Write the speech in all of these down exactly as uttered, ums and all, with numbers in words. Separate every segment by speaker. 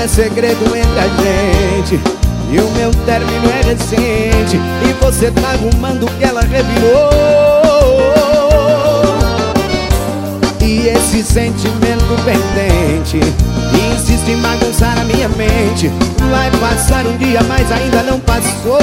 Speaker 1: é segredo entre a gente, e o meu término é recente, e você tá arrumando o que ela revirou. E esse sentimento pendente insiste em bagunçar a minha mente. Vai passar um dia, mas ainda não passou.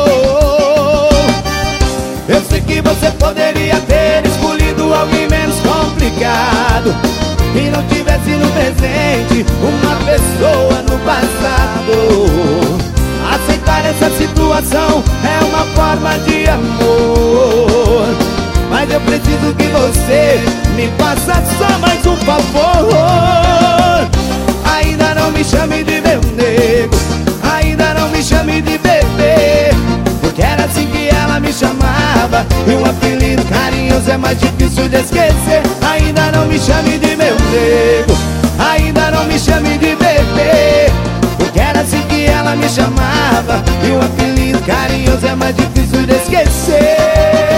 Speaker 1: Eu sei que você poderia ter escolhido alguém menos complicado e não tivesse no presente uma pessoa no passado. Aceitar essa situação é uma forma de amor, mas eu preciso que você me faça só mais um favor. Ainda não me chame de meu nego, ainda não me chame de bebê, porque era assim que ela me chamava, e um apelido carinhoso é mais difícil de esquecer. Ainda não me chame de meu nego, ainda não me chame de bebê, porque era assim que ela me chamava, e um apelido carinhoso é mais difícil de esquecer.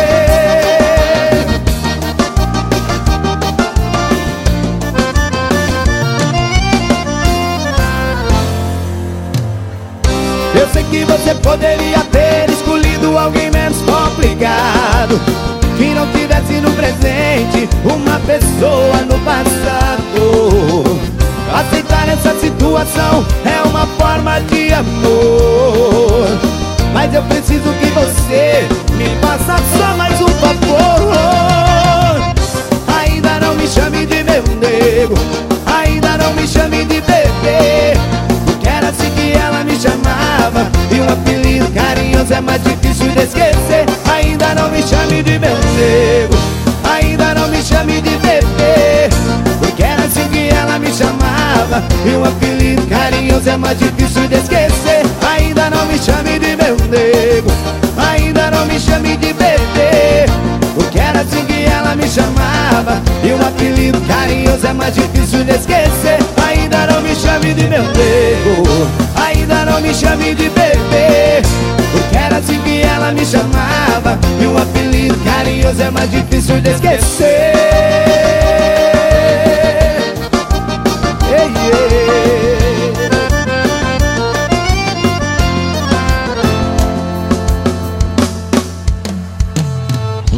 Speaker 1: Eu sei que você poderia ter escolhido alguém menos complicado, que não tivesse no presente uma pessoa no passado. Aceitar essa situação é uma forma de amor, mas eu preciso que você me faça só mais um favor. Ainda não me chame de meu nego, ainda não me chame de bebê, porque era assim que ela me chamava, e um apelido carinhoso é mais difícil de esquecer. Ainda não me chame de meu nego, ainda não me chame de bebê, porque era assim que ela me chamava, e um apelido carinhoso é mais difícil de esquecer. Ainda não me chame de meu nego, ainda não me chame de bebê, porque era assim que ela me chamava, e um apelido carinhoso